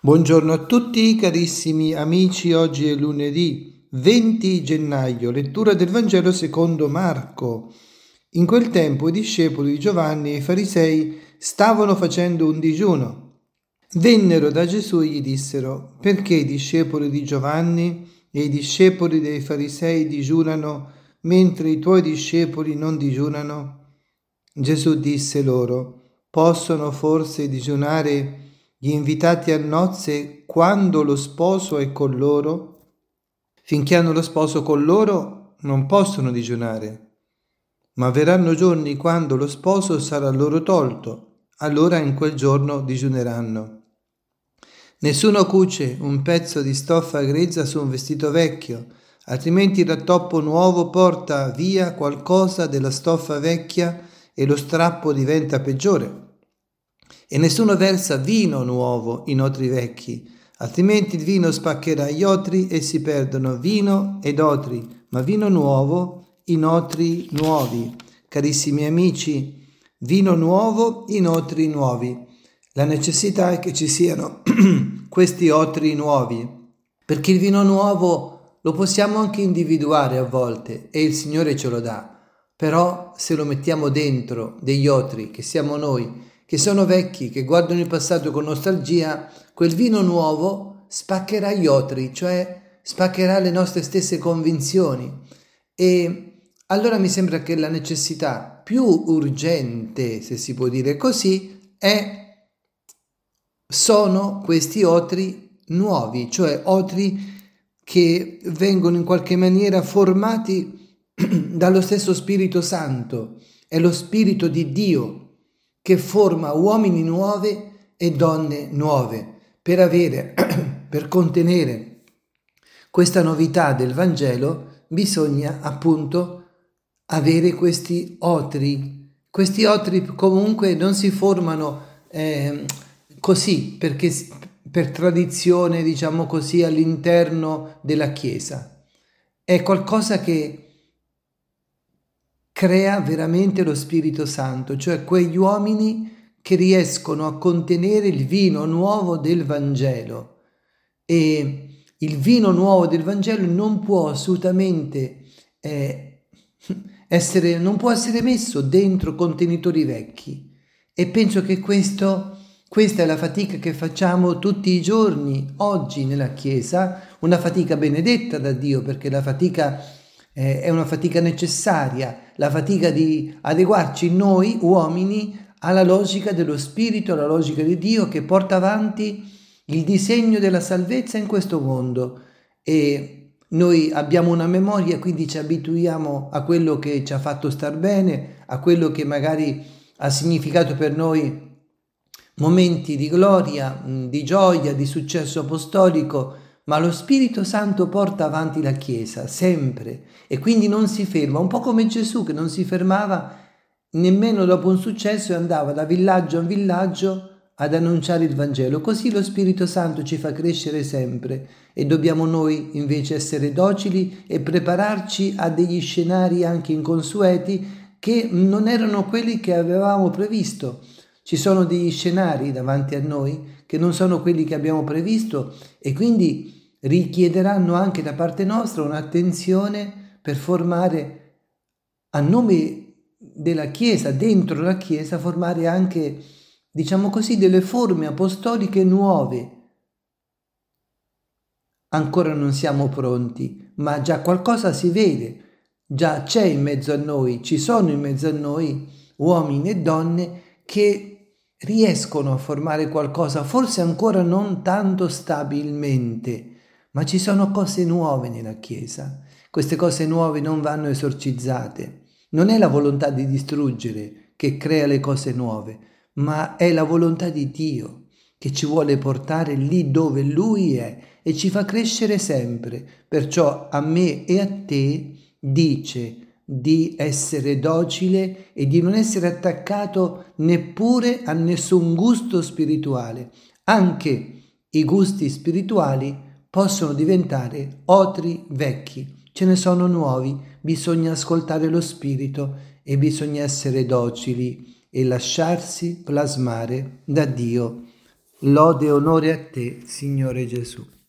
Buongiorno a tutti carissimi amici, oggi è lunedì 20 gennaio, lettura del Vangelo secondo Marco. In quel tempo i discepoli di Giovanni e i farisei stavano facendo un digiuno. Vennero da Gesù e gli dissero: perché i discepoli di Giovanni e i discepoli dei farisei digiunano mentre i tuoi discepoli non digiunano? Gesù disse loro: possono forse digiunare gli invitati a nozze quando lo sposo è con loro? Finché hanno lo sposo con loro non possono digiunare, ma verranno giorni quando lo sposo sarà loro tolto, allora in quel giorno digiuneranno. Nessuno cuce un pezzo di stoffa grezza su un vestito vecchio, altrimenti il rattoppo nuovo porta via qualcosa della stoffa vecchia e lo strappo diventa peggiore. E nessuno versa vino nuovo in otri vecchi, altrimenti il vino spaccherà gli otri e si perdono vino ed otri, ma vino nuovo in otri nuovi. Carissimi amici, vino nuovo in otri nuovi. La necessità è che ci siano questi otri nuovi, perché il vino nuovo lo possiamo anche individuare a volte e il Signore ce lo dà, però se lo mettiamo dentro degli otri che siamo noi, che sono vecchi, che guardano il passato con nostalgia, quel vino nuovo spaccherà gli otri, cioè spaccherà le nostre stesse convinzioni. E allora mi sembra che la necessità più urgente, se si può dire così, sono questi otri nuovi, cioè otri che vengono in qualche maniera formati dallo stesso Spirito Santo. È lo Spirito di Dio che forma uomini nuove e donne nuove. Per contenere questa novità del Vangelo bisogna appunto avere questi otri. Questi otri comunque non si formano così, perché per tradizione, diciamo così, all'interno della Chiesa. È qualcosa che crea veramente lo Spirito Santo, cioè quegli uomini che riescono a contenere il vino nuovo del Vangelo. E il vino nuovo del Vangelo non può assolutamente non può essere messo dentro contenitori vecchi. E penso che questa è la fatica che facciamo tutti i giorni, oggi nella Chiesa, una fatica benedetta da Dio, perché la fatica è una fatica necessaria, la fatica di adeguarci noi uomini alla logica dello Spirito, alla logica di Dio che porta avanti il disegno della salvezza in questo mondo. E noi abbiamo una memoria, quindi ci abituiamo a quello che ci ha fatto star bene, a quello che magari ha significato per noi momenti di gloria, di gioia, di successo apostolico, ma lo Spirito Santo porta avanti la Chiesa sempre e quindi non si ferma, un po' come Gesù che non si fermava nemmeno dopo un successo e andava da villaggio a villaggio ad annunciare il Vangelo. Così lo Spirito Santo ci fa crescere sempre e dobbiamo noi invece essere docili e prepararci a degli scenari anche inconsueti che non erano quelli che avevamo previsto. Ci sono degli scenari davanti a noi che non sono quelli che abbiamo previsto e quindi richiederanno anche da parte nostra un'attenzione per formare a nome della Chiesa, dentro la Chiesa, formare anche, diciamo così, delle forme apostoliche nuove. Ancora non siamo pronti, ma già qualcosa si vede, già c'è in mezzo a noi, ci sono in mezzo a noi uomini e donne che riescono a formare qualcosa, forse ancora non tanto stabilmente, ma ci sono cose nuove nella Chiesa. Queste cose nuove non vanno esorcizzate. Non è la volontà di distruggere che crea le cose nuove, ma è la volontà di Dio che ci vuole portare lì dove Lui è e ci fa crescere sempre. Perciò a me e a te dice di essere docile e di non essere attaccato neppure a nessun gusto spirituale. Anche i gusti spirituali possono diventare otri vecchi, ce ne sono nuovi, bisogna ascoltare lo Spirito e bisogna essere docili e lasciarsi plasmare da Dio. Lode e onore a te, Signore Gesù.